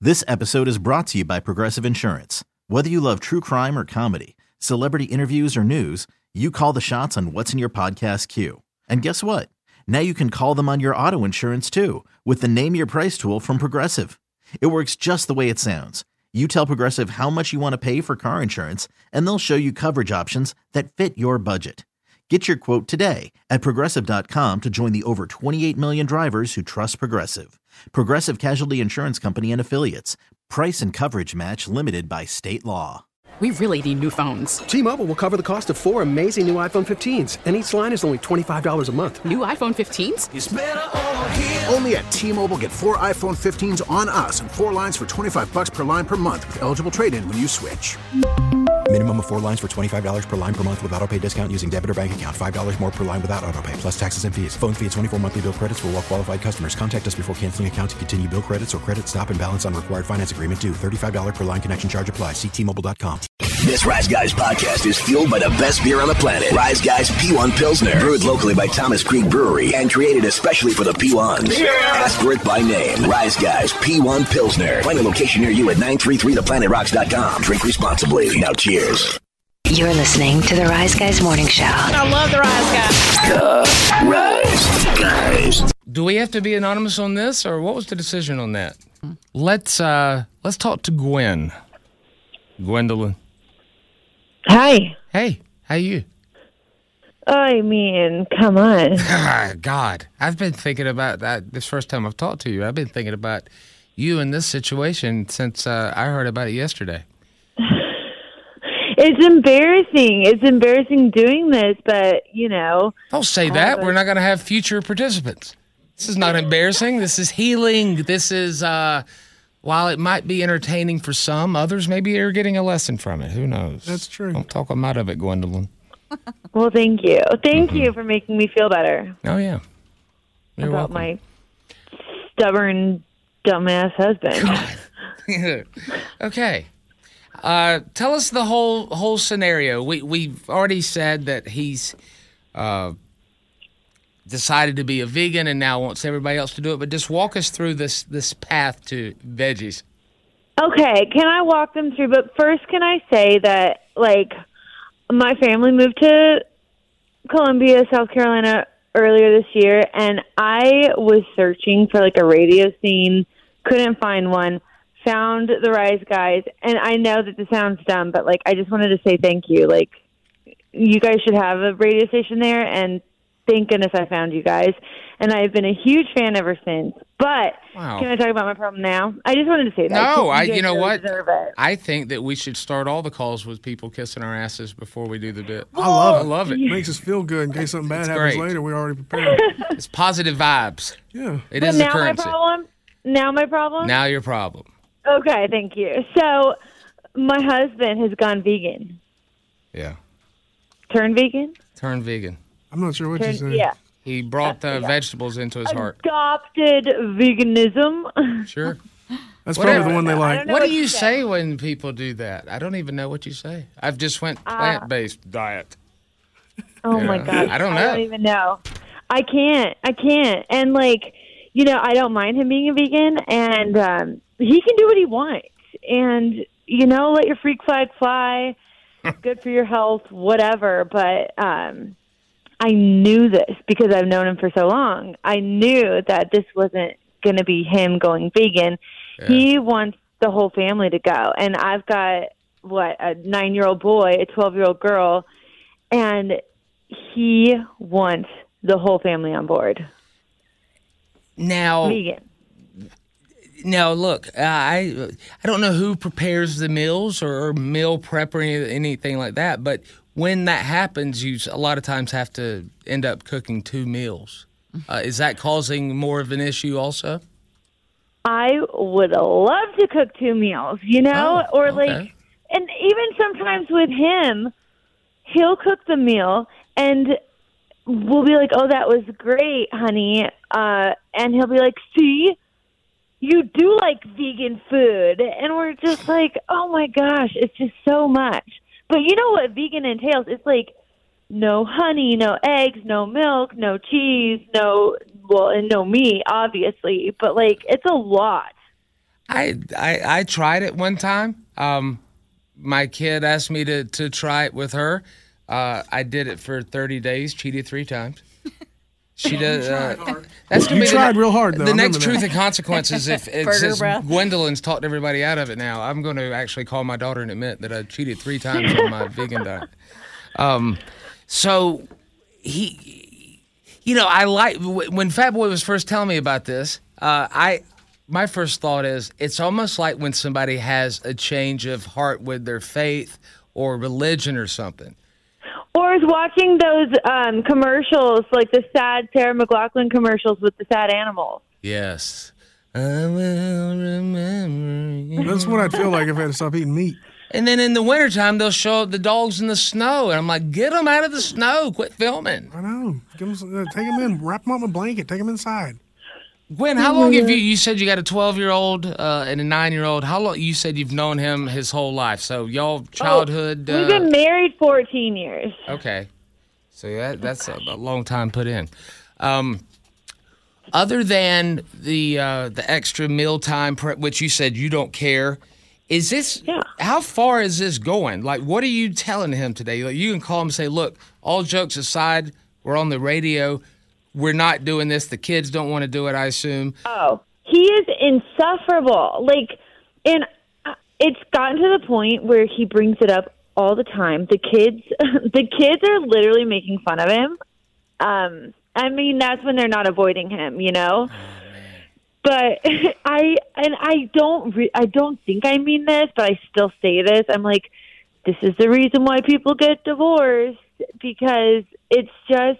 This episode is brought to you by Progressive Insurance. Whether you love true crime or comedy, celebrity interviews or news, you call the shots on what's in your podcast queue. And guess what? Now you can call them on your auto insurance too with the Name Your Price tool from Progressive. It works just the way it sounds. You tell Progressive how much you want to pay for car insurance, and they'll show you coverage options that fit your budget. Get your quote today at Progressive.com to join the over 28 million drivers who trust Progressive. Progressive Casualty Insurance Company and Affiliates. Price and coverage match limited by state law. We really need new phones. T-Mobile will cover the cost of 4 amazing new iPhone 15s, and each line is only $25 a month. New iPhone 15s? It's better over here. Only at T-Mobile, get 4 iPhone 15s on us and 4 lines for $25 per line per month with eligible trade-in when you switch. Minimum of 4 lines for $25 per line per month with autopay discount using debit or bank account. $5 more per line without autopay, plus taxes and fees. Phone fee at 24 monthly bill credits for well-qualified customers. Contact us before canceling account to continue bill credits or credit stop and balance on required finance agreement due. $35 per line connection charge applies. See T-Mobile.com. This Rise Guys podcast is fueled by the best beer on the planet. Rise Guys P1 Pilsner. Brewed locally by Thomas Creek Brewery and created especially for the P1s. Yeah. Ask for it by name. Rise Guys P1 Pilsner. Find a location near you at 933theplanetRocks.com. Drink responsibly. Now cheers. You're listening to the Rise Guys Morning Show. I love the Rise Guys. The Rise Guys. Do we have to be anonymous on this, or what was the decision on that? Let's talk to Gwen. Gwendolyn. Hi. Hey, how you? I mean, come on. God, I've been thinking about that this first time I've talked to you. I've been thinking about you in this situation since I heard about it yesterday. It's embarrassing. It's embarrassing doing this, but, you know. Don't say that. We're not going to have future participants. This is not embarrassing. This is healing. This is, while it might be entertaining for some, others maybe are getting a lesson from it. Who knows? That's true. Don't talk them out of it, Gwendolyn. Well, thank you. Thank you for making me feel better. Oh, yeah. You're about welcome. my stubborn, dumbass husband. Okay. Tell us the whole scenario. We've already said that he's decided to be a vegan and now wants everybody else to do it. But just walk us through this path to veggies. Okay, can I walk them through? But first, can I say that, like, my family moved to Columbia, South Carolina earlier this year, and I was searching for, like, a radio scene, couldn't find one. Found the Rise Guys, and I know that this sounds dumb, but, like, I just wanted to say thank you. Like, you guys should have a radio station there, and thank goodness I found you guys. And I've been a huge fan ever since. But Can I talk about my problem now? I just wanted to say that. No, you know really what? Deserve it. I think that we should start all the calls with people kissing our asses before we do the bit. I love it. I love it. It makes us feel good in case something bad It's happens great. later. We're already prepared. It's positive vibes. Yeah. It But is the now currency. Now my problem? Now your problem. Okay, thank you. So my husband has gone vegan. Yeah. Turned vegan? Turn vegan. I'm not sure what you said. Yeah. He brought the vegetables into his heart. Adopted veganism. Sure. That's probably the one they like. What do you say when people do that? I don't even know what you say. I've just went plant-based diet. Oh, my God. I don't know. I don't even know. I can't. And, like, you know, I don't mind him being a vegan, and he can do what he wants. And, you know, let your freak flag fly. Good for your health, whatever. But I knew this because I've known him for so long. I knew that this wasn't going to be him going vegan. Yeah. He wants the whole family to go. And I've got, a 9-year-old boy, a 12-year-old girl, and he wants the whole family on board. Now, vegan. Now, look, I don't know who prepares the meals or meal prep or anything like that, but when that happens, you a lot of times have to end up cooking 2 meals. Is that causing more of an issue also? I would love to cook 2 meals, you know, and even sometimes with him, he'll cook the meal and we'll be like, oh, that was great, honey. And he'll be like, see, you do like vegan food. And we're just like, oh my gosh, it's just so much. But you know what vegan entails? It's like no honey, no eggs, no milk, no cheese, and no meat, obviously. But, like, it's a lot. I tried it one time. My kid asked me to try it with her. I did it for 30 days, cheated 3 times. She does. That's gonna You be tried real hard, though. The I next remember truth that. and consequences. If Burger since breath. Gwendolyn's talked everybody out of it now, I'm going to actually call my daughter and admit that I cheated 3 times on my vegan diet. So he, I like when Fat Boy was first telling me about this. My first thought is it's almost like when somebody has a change of heart with their faith or religion or something. Or is watching those commercials, like the sad Sarah McLachlan commercials with the sad animals. Yes. I will remember you. That's what I'd feel like if I had to stop eating meat. And then in the wintertime, they'll show the dogs in the snow. And I'm like, get them out of the snow. Quit filming. I know. Take them in, wrap them up in a blanket, take them inside. Gwen, how long have you said you got a 12-year-old and a 9-year-old. How long, you said you've known him his whole life. So y'all childhood. We've been married 14 years. Okay. So that's a long time put in. Other than the extra mealtime prep, which you said you don't care, is this? Yeah. How far is this going? Like, what are you telling him today? Like, you can call him and say, "Look, all jokes aside, we're on the radio. We're not doing this. The kids don't want to do it, I assume." Oh, he is insufferable. Like, and it's gotten to the point where he brings it up all the time. The kids are literally making fun of him. I mean, that's when they're not avoiding him, But I don't think I mean this, but I still say this. I'm like, this is the reason why people get divorced, because it's just,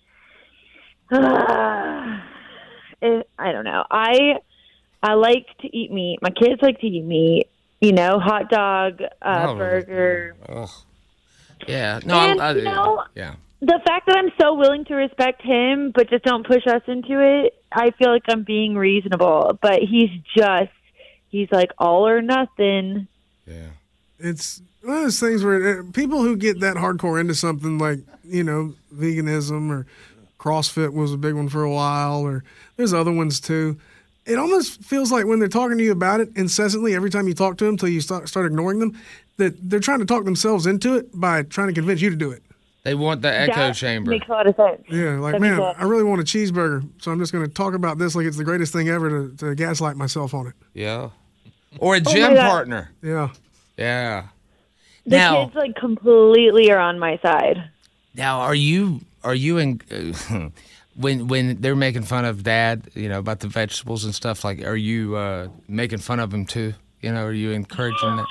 I don't know. I like to eat meat. My kids like to eat meat. Hot dog, burger. Oh. Yeah. No. Yeah. The fact that I'm so willing to respect him, but just don't push us into it, I feel like I'm being reasonable. But he's like all or nothing. Yeah. It's one of those things where people who get that hardcore into something like, veganism or CrossFit was a big one for a while, or there's other ones too. It almost feels like when they're talking to you about it incessantly, every time you talk to them until you start ignoring them, that they're trying to talk themselves into it by trying to convince you to do it. They want the echo chamber. Makes a lot of sense. Yeah, like, man, I really want a cheeseburger, so I'm just going to talk about this like it's the greatest thing ever to gaslight myself on it. Yeah. Or a gym partner. Yeah. Yeah. The kids, like, completely are on my side. Now, are you in when they're making fun of Dad, about the vegetables and stuff, like, are you making fun of him too? Are you encouraging that?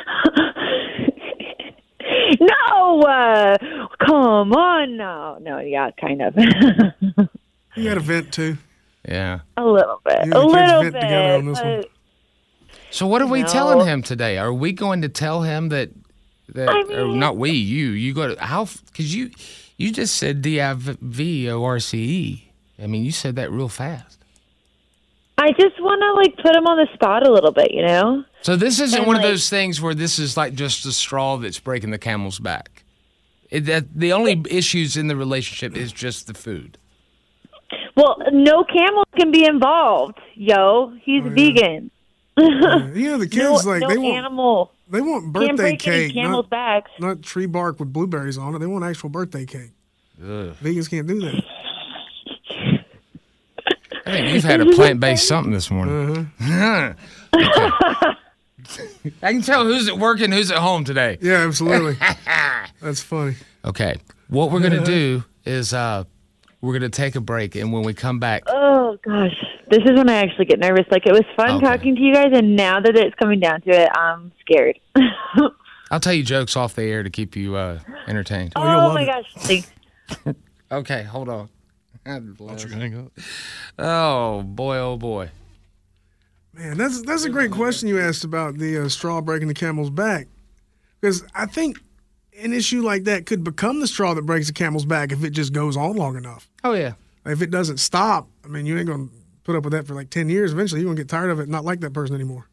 No, come on, no, yeah, kind of. You got a vent too. Yeah. A little bit. You and the kids vent together on this one. So what are we telling him today? Are we going to tell him that or not we, you go to, how, because you just said DIVORCE. I mean, you said that real fast. I just want to, like, put him on the spot a little bit, So this isn't one of those things where this is like just the straw that's breaking the camel's back. The only issues in the relationship is just the food. Well, no camel can be involved, He's vegan. The kids, no they want animal. They want birthday cake, camel's backs. not tree bark with blueberries on it. They want actual birthday cake. Ugh. Vegans can't do that. I think you've had a plant-based something this morning. Okay. I can tell who's at work and who's at home today. Yeah, absolutely. That's funny. Okay. What we're going to do is we're going to take a break, and when we come back... Oh, gosh. This is when I actually get nervous. Like, it was fun talking to you guys, and now that it's coming down to it, I'm scared. I'll tell you jokes off the air to keep you entertained. Oh my gosh. Thanks. Okay, hold on. Oh, boy, oh, boy. Man, that's a great question you asked about the straw breaking the camel's back. Because I think an issue like that could become the straw that breaks the camel's back if it just goes on long enough. Oh, yeah. If it doesn't stop, I mean, you ain't going to put up with that for like 10 years. Eventually, you're going to get tired of it and not like that person anymore.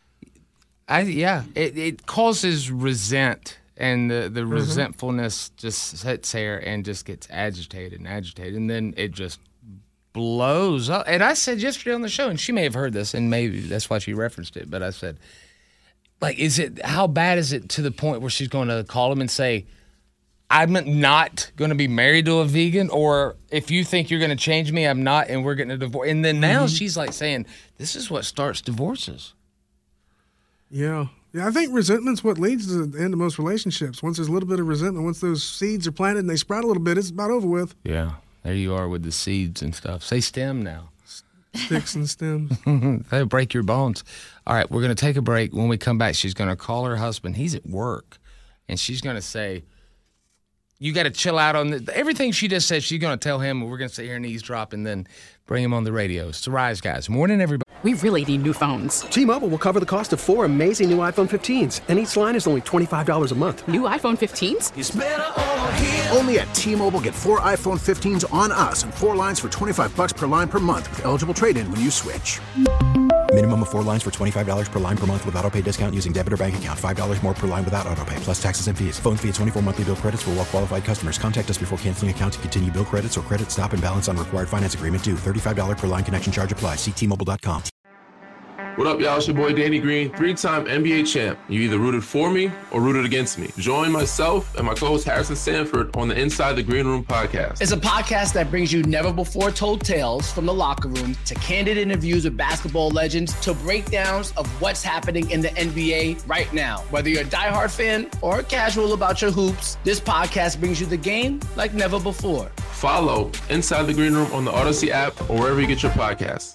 It causes resent, and the resentfulness just sits there and just gets agitated, and then it just blows up. And I said yesterday on the show, and she may have heard this, and maybe that's why she referenced it, but I said, like, how bad is it to the point where she's going to call him and say, I'm not going to be married to a vegan, or if you think you're going to change me, I'm not, and we're getting a divorce. And then now she's like saying, this is what starts divorces. Yeah. Yeah, I think resentment's what leads to the end of most relationships. Once there's a little bit of resentment, once those seeds are planted and they sprout a little bit, it's about over with. Yeah. There you are with the seeds and stuff. Say stem now. Sticks and stems. That'll break your bones. All right, we're going to take a break. When we come back, she's going to call her husband. He's at work, and she's going to say, you got to chill out on everything she just said. She's going to tell him, and we're going to sit here and eavesdrop and then bring him on the radio. It's the Rise Guys. Morning, everybody. We really need new phones. T-Mobile will cover the cost of 4 amazing new iPhone 15s, and each line is only $25 a month. New iPhone 15s? It's better over here. Only at T-Mobile, get 4 iPhone 15s on us and 4 lines for $25 per line per month with eligible trade-in when you switch. Minimum of 4 lines for $25 per line per month with autopay discount using debit or bank account. $5 more per line without autopay, plus taxes and fees. Phone fee at 24 monthly bill credits for well-qualified customers. Contact us before canceling account to continue bill credits or credit stop and balance on required finance agreement due. $35 per line connection charge applies. See T-Mobile.com. What up, y'all? It's your boy Danny Green, 3-time NBA champ. You either rooted for me or rooted against me. Join myself and my co-host Harrison Sanford on the Inside the Green Room podcast. It's a podcast that brings you never-before-told tales from the locker room to candid interviews with basketball legends to breakdowns of what's happening in the NBA right now. Whether you're a diehard fan or casual about your hoops, this podcast brings you the game like never before. Follow Inside the Green Room on the Odyssey app or wherever you get your podcasts.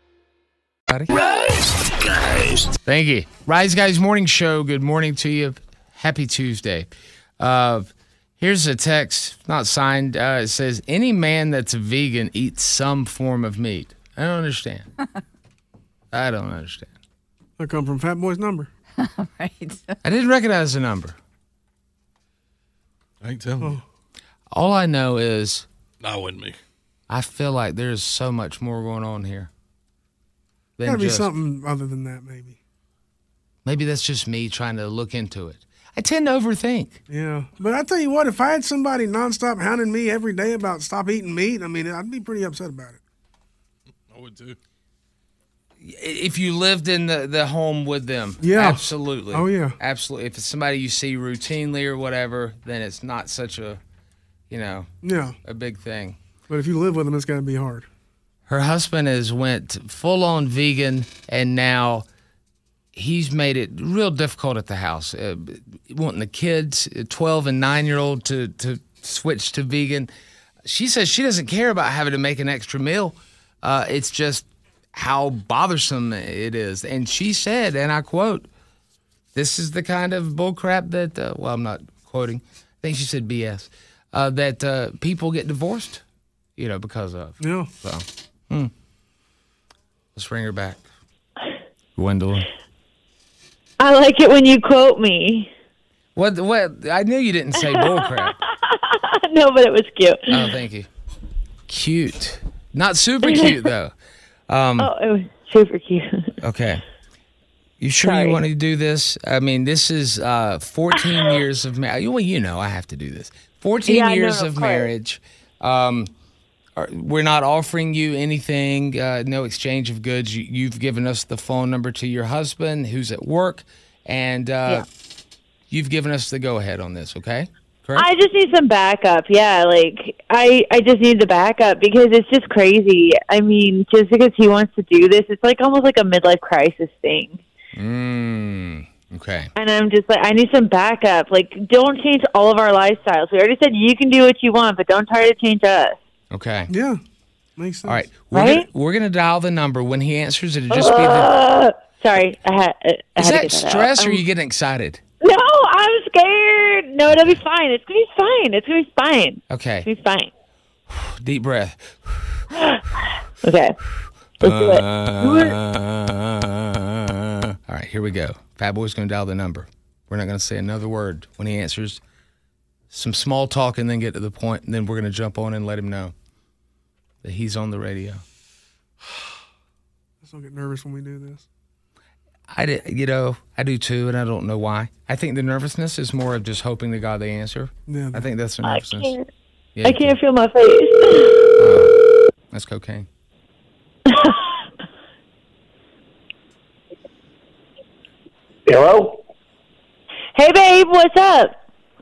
Rise Guys. Thank you. Rise Guys Morning Show. Good morning to you. Happy Tuesday. Here's a text, not signed. It says, any man that's a vegan eats some form of meat. I don't understand. I don't understand. That come from Fat Boy's number. Right. I didn't recognize the number. I ain't telling you. All I know is Not with me. I feel like there's so much more going on here. Gotta be something other than that, maybe. Maybe that's just me trying to look into it. I tend to overthink. Yeah. But I tell you what, if I had somebody nonstop hounding me every day about stop eating meat, I mean, I'd be pretty upset about it. I would too. If you lived in the home with them. Yeah. Absolutely. Oh, yeah. Absolutely. If it's somebody you see routinely or whatever, then it's not such a, Yeah. a big thing. But if you live with them, it's got to be hard. Her husband has went full-on vegan, and now he's made it real difficult at the house. Wanting the kids, 12 and 9-year-old, to switch to vegan. She says she doesn't care about having to make an extra meal. It's just how bothersome it is. And she said, and I quote, this is the kind of bullcrap that, well, I'm not quoting. I think she said BS, that people get divorced, because of. Yeah. So. Let's bring her back. Gwendolyn. I like it when you quote me. What? I knew you didn't say bullcrap. No, but it was cute. Oh, thank you. Cute. Not super cute, though. It was super cute. Okay. You sure you want to do this? I mean, this is 14 years of marriage. Well, I have to do this. 14 years of marriage. We're not offering you anything, no exchange of goods. You've given us the phone number to your husband who's at work, and you've given us the go-ahead on this, okay? Correct? I just need some backup. Yeah, I just need the backup because it's just crazy. I mean, just because he wants to do this, it's almost like a midlife crisis thing. Okay. And I'm just I need some backup. Don't change all of our lifestyles. We already said you can do what you want, but don't try to change us. Okay. Yeah. Makes sense. All right. We're gonna dial the number. When he answers, it'll just be the... Sorry. Is that stress or are you getting excited? No, I'm scared. No, it'll be fine. It's going to be fine. Okay. It's going to be fine. Deep breath. Okay. Let's do it. All right, here we go. Fat Boy's going to dial the number. We're not going to say another word. When he answers, some small talk and then get to the point, and then we're going to jump on and let him know that he's on the radio. Let's not get nervous when we do this. I do too, and I don't know why. I think the nervousness is more of just hoping to God they answer. Yeah, I think that's the nervousness. I can't feel my face. That's cocaine. Hello? Hey, babe, what's up?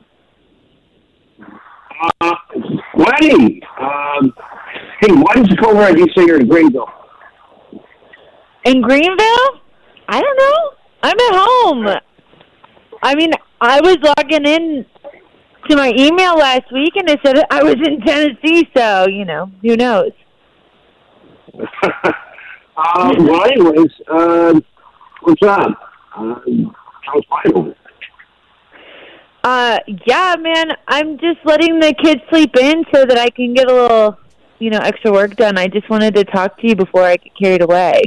Lenny, hey, why did you call her and you say you're in Greenville? In Greenville? I don't know. I'm at home. I mean, I was logging in to my email last week, and it said I was in Tennessee, so, who knows? Well, anyways, what's up? How's Bible? Yeah, man, I'm just letting the kids sleep in so that I can get a little, extra work done. I just wanted to talk to you before I get carried away.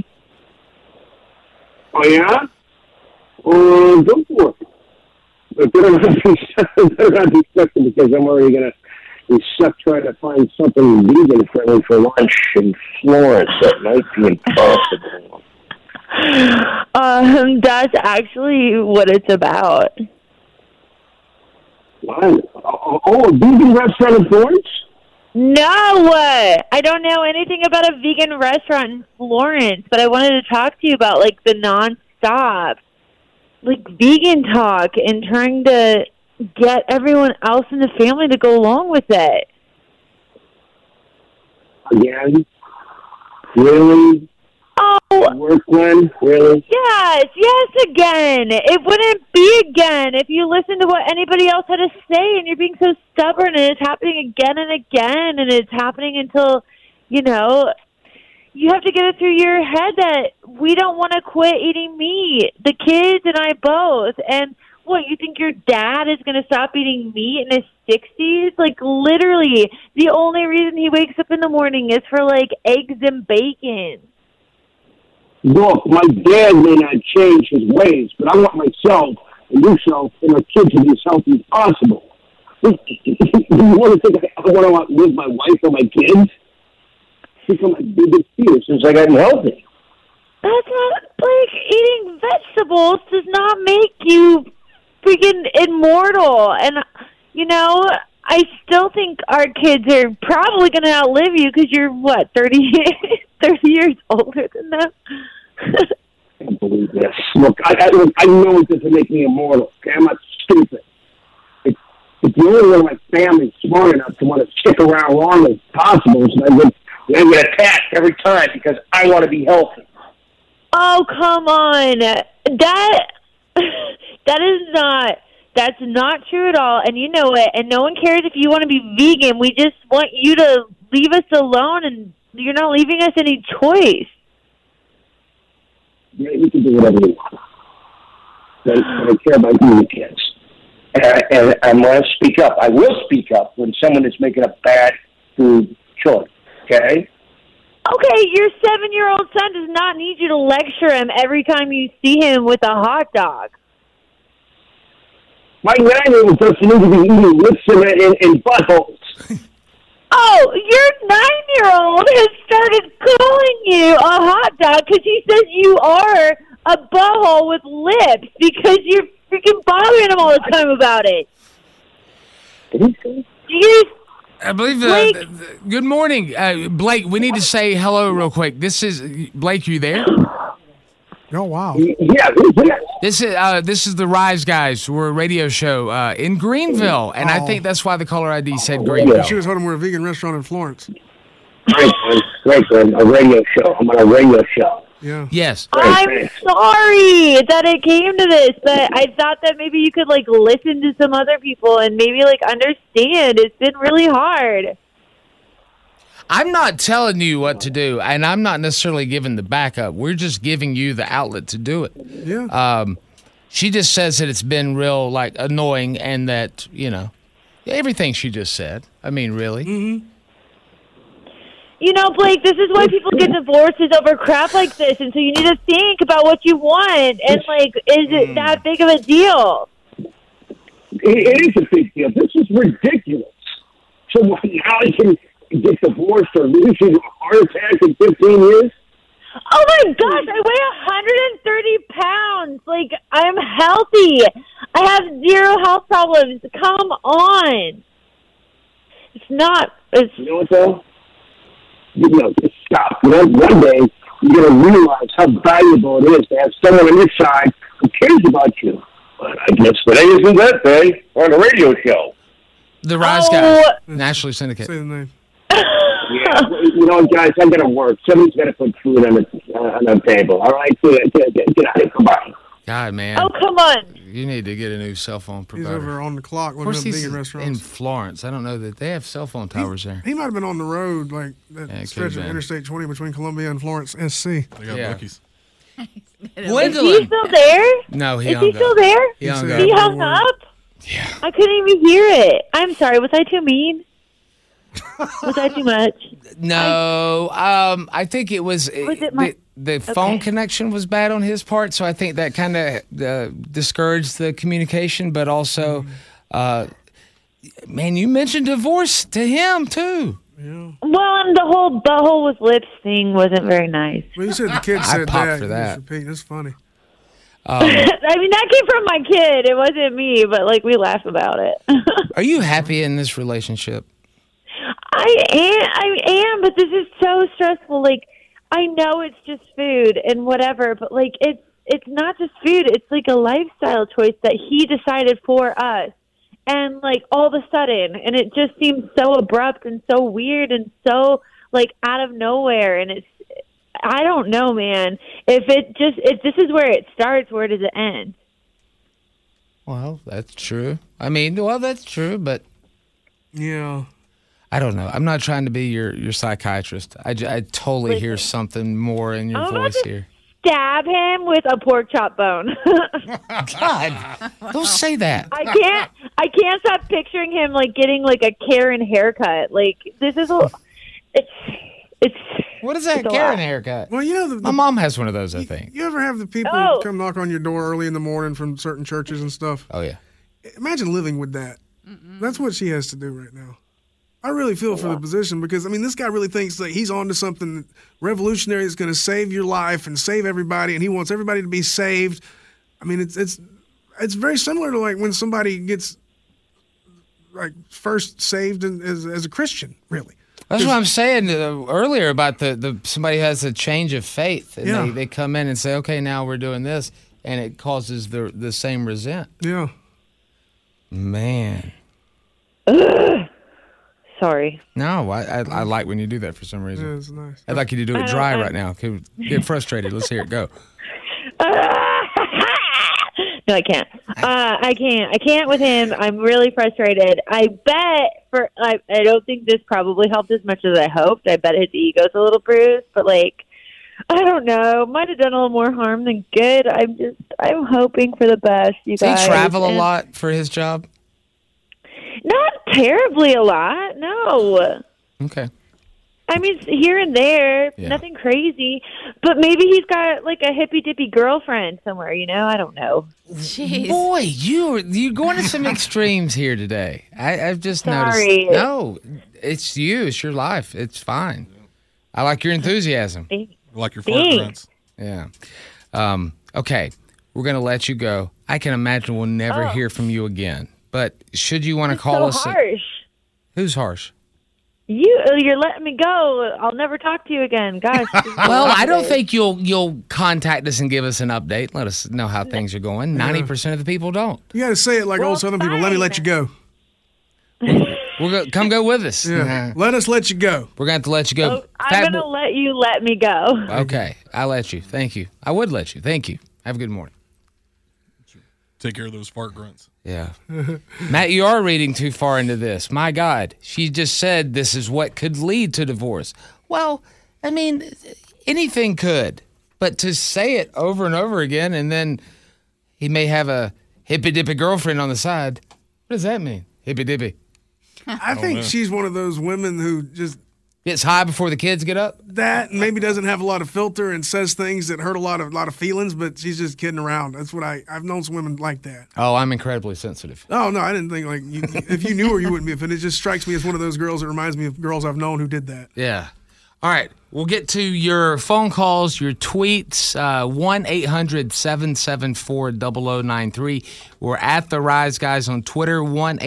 Oh, yeah? Go for it. But better not be stuck because I'm already going to be stuck trying to find something vegan friendly for lunch in Florence. That might be impossible. That's actually what it's about. What? Oh, a vegan restaurant in Florence? No! I don't know anything about a vegan restaurant in Florence, but I wanted to talk to you about, the nonstop, vegan talk and trying to get everyone else in the family to go along with it. Again? Really? Oh! Work, Glenn? Really? Yes, again. It wouldn't be again if you listen to what anybody else had to say and you're being so stubborn and it's happening again and again and it's happening until, you have to get it through your head that we don't want to quit eating meat. The kids and I both. And what, you think your dad is going to stop eating meat in his 60s? Literally, the only reason he wakes up in the morning is for, eggs and bacon. Look, my dad may not change his ways, but I want myself and yourself and our kids to be as healthy as possible. Do you want to think I want to outlive my wife or my kids? It's become my biggest fear since I got healthy. That's not, eating vegetables does not make you freaking immortal. And, I still think our kids are probably going to outlive you because you're, 30 years older than them? I can't believe this. Look, I know it doesn't make me immortal. Okay? I'm not stupid. If the only one of my family's smart enough to want to stick around long as possible, so I get attacked every time because I want to be healthy. Oh, come on. That's not true at all, and you know it, and no one cares if you want to be vegan. We just want you to leave us alone, and you're not leaving us any choice. Yeah, you can do whatever you want. But I care about you and the kids. And I'm going to speak up. I will speak up when someone is making a bad food choice, okay? Okay, your 7-year-old son does not need you to lecture him every time you see him with a hot dog. My 9-year-old doesn't need to be eating lips and buttholes. Oh, your 9-year-old has started calling you a hot dog because he says you are a butthole with lips because you're freaking bothering him all the time about it. I believe. Good morning, Blake. We need to say hello real quick. This is Blake. You there? Oh wow. Yeah. Who's that? This is the Rise Guys. We're a radio show in Greenville, and I think that's why the caller ID said Greenville. You should have told him we're a vegan restaurant in Florence. Great, a radio show. I'm on a radio show. Yeah. Yes. I'm sorry that it came to this, but I thought that maybe you could listen to some other people and maybe understand. It's been really hard. I'm not telling you what to do, and I'm not necessarily giving the backup. We're just giving you the outlet to do it. Yeah. She just says that it's been real annoying, and that everything she just said. I mean, really. Mm-hmm. Blake, this is why people get divorces over crap like this, and so you need to think about what you want, and, is it that big of a deal? It is a big deal. This is ridiculous. So now I can get divorced or lose you to a heart attack in 15 years? Oh, my gosh, I weigh 130 pounds. I'm healthy. I have zero health problems. Come on. It's not... You know what, though? just stop. One day, you're going to realize how valuable it is to have someone on your side who cares about you. But I guess today isn't that day. We're on a radio show. The Rise Guys, nationally syndicated. Say the name. Yeah, guys, I got to work. Somebody's got to put food on the table. All right, get out of here. Goodbye. God, man. Oh, come on. You need to get a new cell phone provider. He's over on the clock. Of course, he's vegan restaurants. in Florence. I don't know that they have cell phone towers there. He might have been on the road, like that stretch of Interstate 20 between Columbia and Florence, SC. They got Buc-ee's. Is he still there? No, Is he still there? He hung He hung up? Yeah. I couldn't even hear it. I'm sorry. Was I too mean? Was that too much? No, I think it was the phone connection was bad on his part, so I think that kind of discouraged the communication. But also, man, you mentioned divorce to him too. Yeah. Well, and the whole butthole with lips thing wasn't very nice. Well, you said the kid said popped for that. Just repeat. That's funny. I mean, that came from my kid. It wasn't me, but we laugh about it. Are you happy in this relationship? I am, but this is so stressful. I know it's just food and whatever, but it's not just food. It's a lifestyle choice that he decided for us, and all of a sudden, and it just seems so abrupt and so weird and so out of nowhere. And I don't know, man. If this is where it starts, where does it end? Well, that's true. I mean, that's true, but yeah. I don't know. I'm not trying to be your psychiatrist. I totally hear something more in your voice here. Stab him with a pork chop bone. God, don't say that. I can't stop picturing him getting a Karen haircut. This is it's. What is that Karen haircut? Well, my mom has one of those. I think. You ever have the people who come knock on your door early in the morning from certain churches and stuff? Oh yeah. Imagine living with that. That's what she has to do right now. I really feel for the position because, this guy really thinks that he's on to something revolutionary that's going to save your life and save everybody, and he wants everybody to be saved. It's very similar to when somebody gets first saved as a Christian, really. That's what I'm saying earlier about the somebody has a change of faith, and they come in and say, okay, now we're doing this, and it causes the same resent. Yeah. Man. Sorry. No, I like when you do that for some reason. Yeah, it's nice. I'd like you to do it dry right now. Get frustrated. Let's hear it go. No, I can't. I can't with him. I'm really frustrated. I don't think this probably helped as much as I hoped. I bet his ego's a little bruised, but I don't know. Might have done a little more harm than good. I'm hoping for the best, you guys. Does he travel a lot for his job? Not terribly a lot, no. Okay. Here and there, nothing crazy. But maybe he's got a hippy-dippy girlfriend somewhere, I don't know. Jeez. Boy, you're going to some extremes here today. I've just Sorry. noticed. No, it's you. It's your life. It's fine. I like your enthusiasm. I like your fart grunts. Yeah. Okay, we're going to let you go. I can imagine we'll never hear from you again. But should you want to call us? Harsh. Who's harsh? You're letting me go. I'll never talk to you again. Gosh. Well, I don't think you'll contact us and give us an update. Let us know how things are going. 90% of the people don't. You got to say it like old Southern people. Let me let you go. Come go with us. Yeah. Let us let you go. We're going to have to let you go. I'm going to let you let me go. Okay. I'll let you. Thank you. I would let you. Thank you. Have a good morning. Take care of those fart grunts. Yeah. Matt, you are reading too far into this. My God. She just said this is what could lead to divorce. Well, anything could. But to say it over and over again, and then he may have a hippy-dippy girlfriend on the side. What does that mean? Hippy-dippy. I think she's one of those women who just gets high before the kids get up. That maybe doesn't have a lot of filter and says things that hurt a lot of feelings, but she's just kidding around. That's what I've known some women like that. Oh, I'm incredibly sensitive. Oh no, I didn't think if you knew her, you wouldn't be offended. It just strikes me as one of those girls that reminds me of girls I've known who did that. Yeah. All right. We'll get to your phone calls, your tweets, 1-800-774-0093. We're at The Rise Guys on Twitter,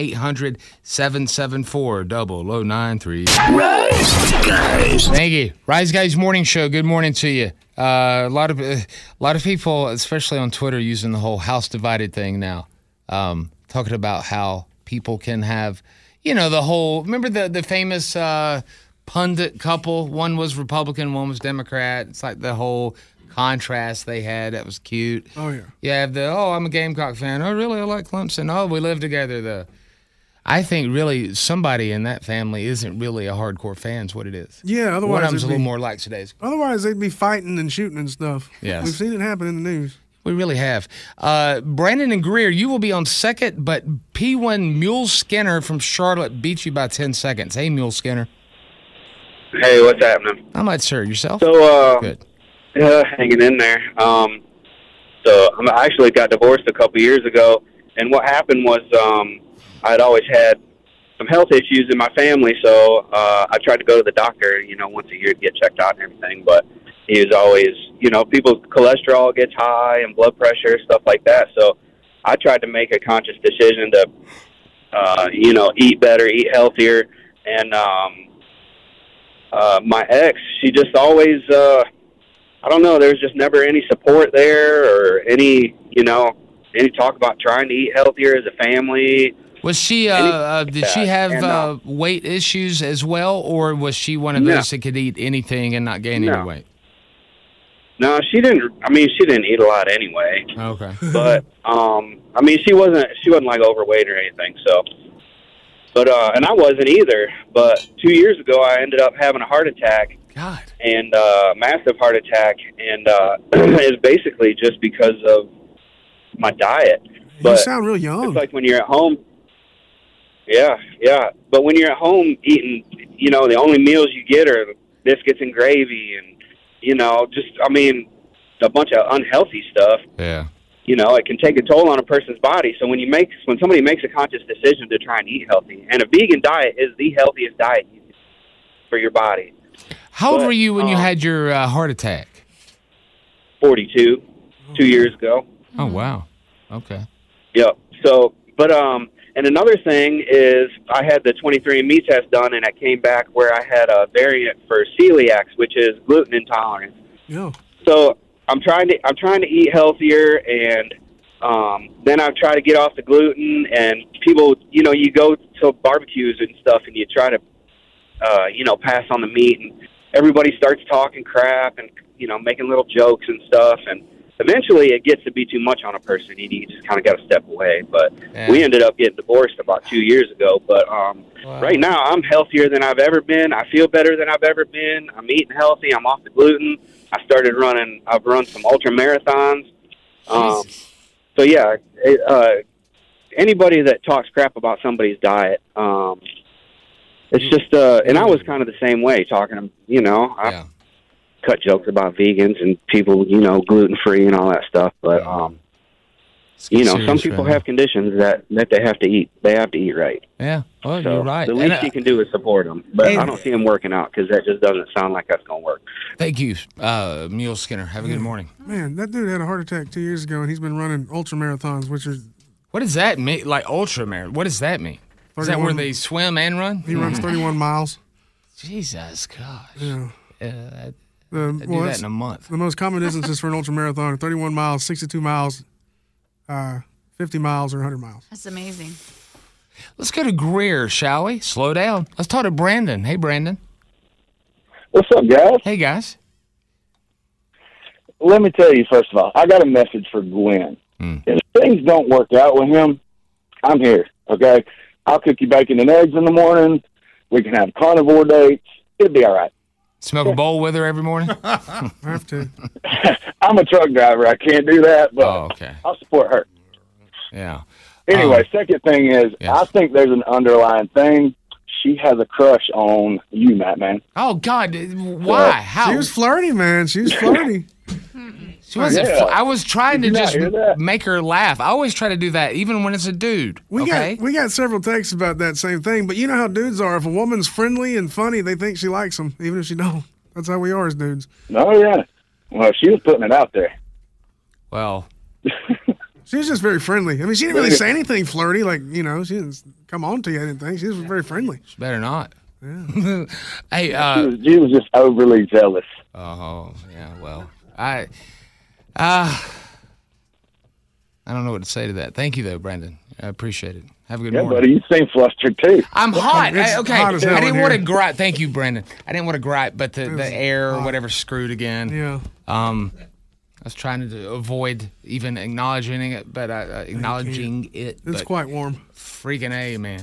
1-800-774-0093. Rise Guys. Thank you. Rise Guys Morning Show, good morning to you. A lot of people, especially on Twitter, using the whole house divided thing now, talking about how people can have, the whole, remember the famous pundit couple? One was Republican, one was Democrat. It's like the whole contrast they had. That was cute. Oh, yeah. You have I'm a Gamecock fan. Oh, really? I like Clemson. Oh, we live together. I think really somebody in that family isn't really a hardcore fan is what it is. Yeah, otherwise one of them's a little more lackadaisical. Otherwise, they'd be fighting and shooting and stuff. Yes. We've seen it happen in the news. We really have. Brandon and Greer, you will be on second, but P1 Mule Skinner from Charlotte beat you by 10 seconds. Hey, Mule Skinner. Hey, what's happening? How much, sir? Yourself? So, good. Hanging in there. So I actually got divorced a couple years ago, and what happened was I'd always had some health issues in my family, so I tried to go to the doctor, once a year to get checked out and everything, but he was always, people's cholesterol gets high and blood pressure, stuff like that, so I tried to make a conscious decision to, eat better, eat healthier, and my ex, she just always, I don't know, there's just never any support there or any talk about trying to eat healthier as a family. Was she, did she have weight issues as well, or was she one of those that could eat anything and not gain any weight? No, she didn't. I mean, she didn't eat a lot anyway. Okay. But, she wasn't like overweight or anything, so. But, and I wasn't either. But 2 years ago, I ended up having a heart attack. God. And massive heart attack. And it's basically just because of my diet. But you sound real young. It's like when you're at home. Yeah. But when you're at home eating, the only meals you get are biscuits and gravy and, a bunch of unhealthy stuff. Yeah. It can take a toll on a person's body. So when somebody makes a conscious decision to try and eat healthy, and a vegan diet is the healthiest diet for your body. How old were you when you had your heart attack? 42, 2 years ago. Oh, wow. Okay. Yep. So, but, and another thing is I had the 23andMe test done, and it came back where I had a variant for celiac, which is gluten intolerance. Yeah. So I'm trying to eat healthier, and then I try to get off the gluten. And people, you go to barbecues and stuff, and you try to, pass on the meat, and everybody starts talking crap and making little jokes and stuff, and eventually it gets to be too much on a person. You just kind of got to step away. But we ended up getting divorced about 2 years ago. But right now I'm healthier than I've ever been. I feel better than I've ever been. I'm eating healthy. I'm off the gluten. I've run some ultra marathons. So yeah, anybody that talks crap about somebody's diet, it's just, and I was kind of the same way talking, I cut jokes about vegans and people, gluten-free and all that stuff. But, some people have conditions that they have to eat. They have to eat right. Yeah, well, so you're right. The least you can do is support them. But I don't see them working out because that just doesn't sound like that's going to work. Thank you, Mule Skinner. Have a good morning. Man, that dude had a heart attack 2 years ago, and he's been running ultra marathons, which are... What does that mean? Like ultra marathon? What does that mean? Is that where they swim and run? He runs 31 miles. Jesus, gosh. Yeah. I do that in a month. The most common distances for an ultra marathon are 31 miles, 62 miles, 50 miles, or 100 miles. That's amazing. Let's go to Greer, shall we? Slow down. Let's talk to Brandon. Hey, Brandon. What's up, guys? Hey, guys. Let me tell you, first of all, I got a message for Gwen. If things don't work out with him, I'm here, okay? I'll cook you bacon and eggs in the morning. We can have carnivore dates. It'll be all right. Smoke a bowl with her every morning? I have to. I'm a truck driver. I can't do that, but I'll support her. Yeah. Anyway, second thing is, I think there's an underlying thing. She has a crush on you, Matt, man. Oh, God. Why? How? She was flirty, man. She was flirty. She wasn't. I was trying to just make her laugh. I always try to do that, even when it's a dude. We got several texts about that same thing, but you know how dudes are. If a woman's friendly and funny, they think she likes them, even if she don't. That's how we are as dudes. Oh, yeah. Well, she was putting it out there. Well, she was just very friendly. I mean, she didn't really say anything flirty. Like, she didn't come on to you, I didn't think. She was very friendly. She better not. Yeah. Hey, she was just overly jealous. Oh, yeah, well, I don't know what to say to that. Thank you, though, Brandon. I appreciate it. Have a good morning. Yeah, buddy, you seem flustered, too. I'm hot. It's hot as hell I didn't in want to here. gripe. Thank you, Brandon. I didn't want to gripe, but the air or whatever screwed again. Yeah. I was trying to avoid even acknowledging it, but acknowledging it. It's but quite warm. Freaking A, man.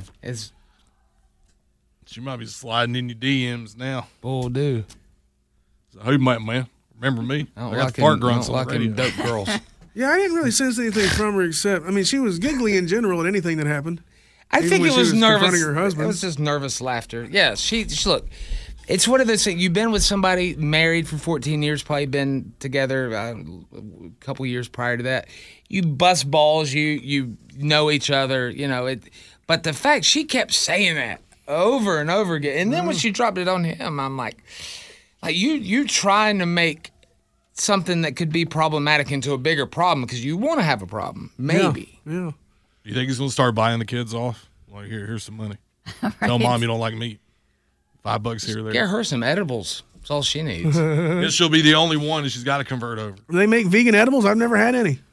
She might be sliding in your DMs now. Bull do. So who might, man? Remember me? I don't got like the fart them, grunts on like the radio. them dope girls. Yeah, I didn't really sense anything from her except, she was giggly in general at anything that happened. I Even think when it she was nervous. confronting her husband. It was just nervous laughter. Yeah, she look. It's one of those things. You've been with somebody married for 14 years, probably been together a couple years prior to that. You bust balls. You know each other. But the fact she kept saying that over and over again, and then when she dropped it on him, I'm like you trying to make something that could be problematic into a bigger problem because you want to have a problem, maybe. Yeah. You think he's going to start buying the kids off? Like, here's some money. Tell mom you don't like meat. $5 here or there. Get her some edibles. That's all she needs. Guess she'll be the only one that she's got to convert over. They make vegan edibles? I've never had any.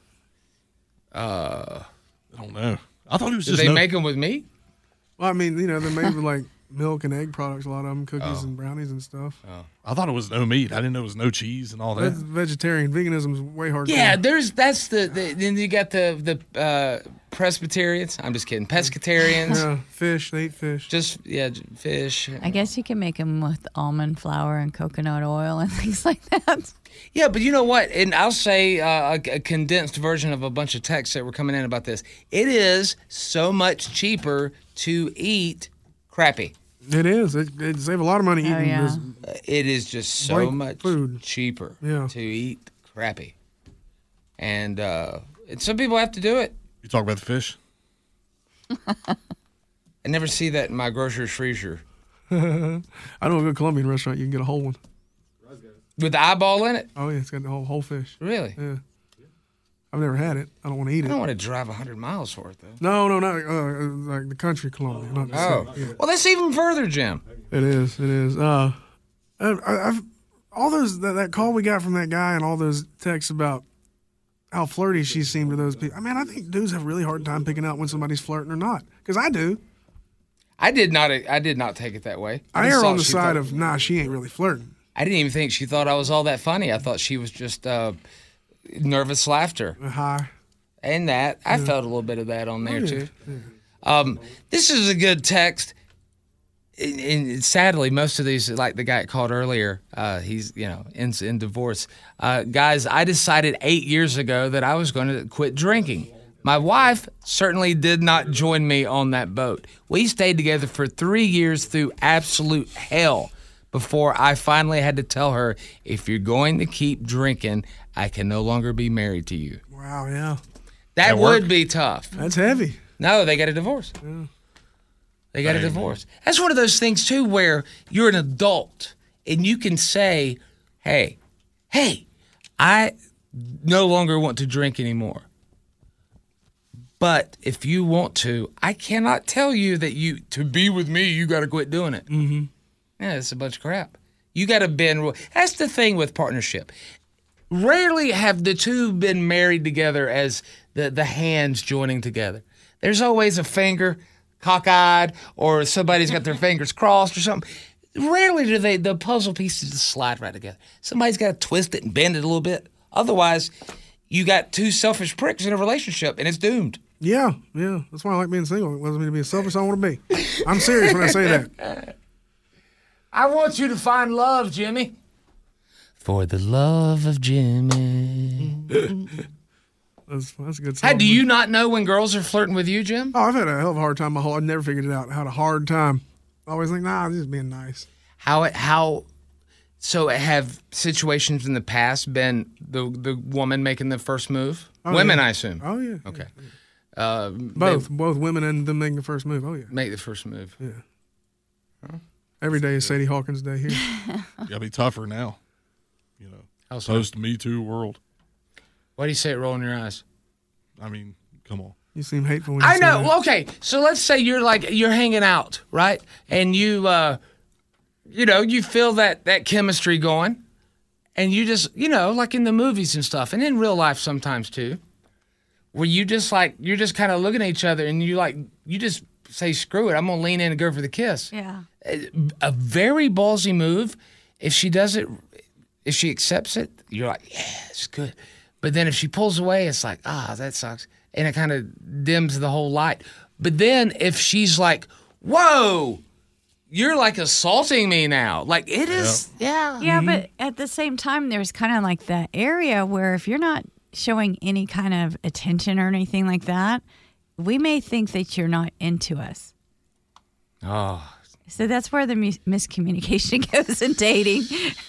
I don't know. I thought it was Did just they make them with meat? Well, they're made with like milk and egg products, a lot of them, cookies and brownies and stuff. Oh. I thought it was no meat. I didn't know it was no cheese and all that. That's vegetarian. Veganism's way harder. Yeah, that's then you got the Presbyterians. I'm just kidding. Pescatarians. Yeah, fish. They eat fish. Fish. I guess you can make them with almond flour and coconut oil and things like that. Yeah, but you know what? And I'll say a condensed version of a bunch of texts that were coming in about this. It is so much cheaper to eat crappy. It is. It save a lot of money eating this. It is just so white much food. cheaper Yeah. to eat crappy. And some people have to do it. You talk about the fish? I never see that in my grocery freezer. I know a good Colombian restaurant. You can get a whole one. With the eyeball in it? Oh, yeah. It's got the whole fish. Really? Yeah. I've never had it. I don't want to eat it. I don't want to drive 100 miles for it, though. No, not like the country Colombia. Not the city. Yeah. Well, that's even further, Jim. It is. I've all those that call we got from that guy and all those texts about how flirty she seemed to those people. I think dudes have a really hard time picking out when somebody's flirting or not. Because I do. I did not take it that way. I err on the side of she ain't really flirting. I didn't even think she thought I was all that funny. I thought she was just nervous laughter. Hi. And that I felt a little bit of that on there too. Yeah. This is a good text. And sadly, most of these, like the guy that called earlier, he's in divorce. Guys, I decided 8 years ago that I was going to quit drinking. My wife certainly did not join me on that boat. We stayed together for 3 years through absolute hell before I finally had to tell her, if you're going to keep drinking, I can no longer be married to you. Wow, yeah. That would be tough. That's heavy. No, they got a divorce. Yeah. They got a divorce. That's one of those things, too, where you're an adult and you can say, hey, I no longer want to drink anymore. But if you want to, I cannot tell you that to be with me, you got to quit doing it. Mm-hmm. Yeah, it's a bunch of crap. You got to bend. That's the thing with partnership. Rarely have the two been married together as the hands joining together. There's always a finger cockeyed, or somebody's got their fingers crossed or something. Rarely do the puzzle pieces just slide right together. Somebody's got to twist it and bend it a little bit. Otherwise, you got two selfish pricks in a relationship, and it's doomed. Yeah. That's why I like being single. It allows me to be as selfish as I want to be. I'm serious when I say that. I want you to find love, Jimmy. For the love of Jimmy. That's a good song. Hey, do you not know when girls are flirting with you, Jim? Oh, I've had a hell of a hard time. I've never figured it out. I had a hard time. I always think, I'm just being nice. So have situations in the past been the woman making the first move? Oh, Women, yeah. I assume. Oh, yeah. Okay. Both women and them making the first move. Oh, yeah. Make the first move. Yeah. Huh? Every day is Sadie Hawkins Day here. Gotta be tougher now. Post Me Too world. Why do you say it rolling your eyes? I mean, come on. You seem hateful when you I say know. that. Well, okay, so let's say you're hanging out, right? And you feel that chemistry going, and you just, like in the movies and stuff, and in real life sometimes too, where you're just kind of looking at each other, and you just say, screw it, I'm gonna lean in and go for the kiss. Yeah. A very ballsy move. If she does it, if she accepts it, you're like, yeah, it's good. But then if she pulls away, it's like, that sucks. And it kind of dims the whole light. But then if she's like, whoa, you're like assaulting me now. Like it is, yeah. Yeah, but at the same time, there's kind of like that area where if you're not showing any kind of attention or anything like that, we may think that you're not into us. Oh. So that's where the miscommunication goes in dating.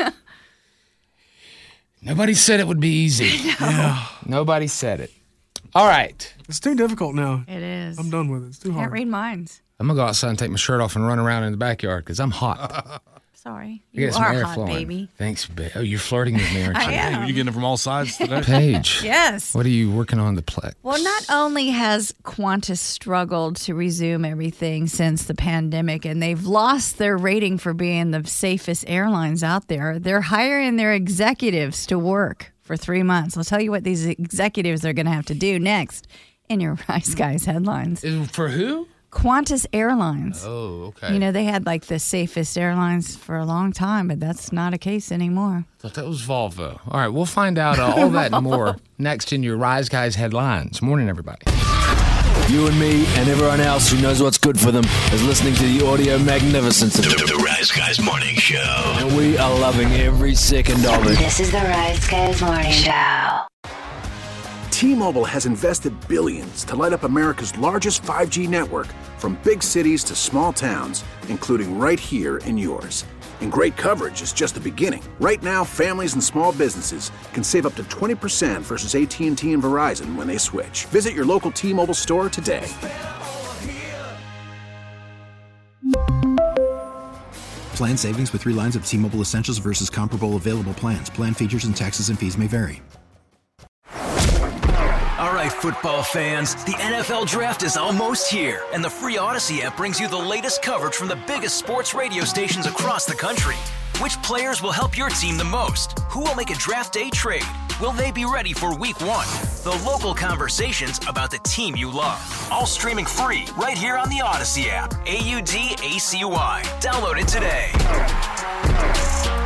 Nobody said it would be easy. No. Yeah. Nobody said it. All right. It's too difficult now. It is. I'm done with it. It's too hard. Can't read minds. I'm going to go outside and take my shirt off and run around in the backyard because I'm hot. Sorry. I You get some are air hot, flowing. baby. Thanks, babe. Oh, you're flirting with me, aren't you? I am. You getting it from all sides today? Paige. Yes. What are you working on the Plex? Well, not only has Qantas struggled to resume everything since the pandemic, and they've lost their rating for being the safest airlines out there, they're hiring their executives to work for 3 months. I'll tell you what these executives are going to have to do next in your Rise Guys headlines. For who? Qantas Airlines. Oh, okay. They had like the safest airlines for a long time, but that's not a case anymore. Thought that was Volvo. All right, we'll find out all that and more next in your Rise Guys headlines. Morning, everybody. You and me and everyone else who knows what's good for them is listening to the audio magnificence of The Rise Guys Morning Show. and we are loving every second of it. This is the Rise Guys Morning Show. T-Mobile has invested billions to light up America's largest 5G network, from big cities to small towns, including right here in yours. And great coverage is just the beginning. Right now, families and small businesses can save up to 20% versus AT&T and Verizon when they switch. Visit your local T-Mobile store today. Plan savings with 3 lines of T-Mobile Essentials versus comparable available plans. Plan features and taxes and fees may vary. All right, football fans, the NFL Draft is almost here, and the free Odyssey app brings you the latest coverage from the biggest sports radio stations across the country. Which players will help your team the most? Who will make a draft day trade? Will they be ready for Week 1? The local conversations about the team you love. All streaming free right here on the Odyssey app. AUDACY. Download it today.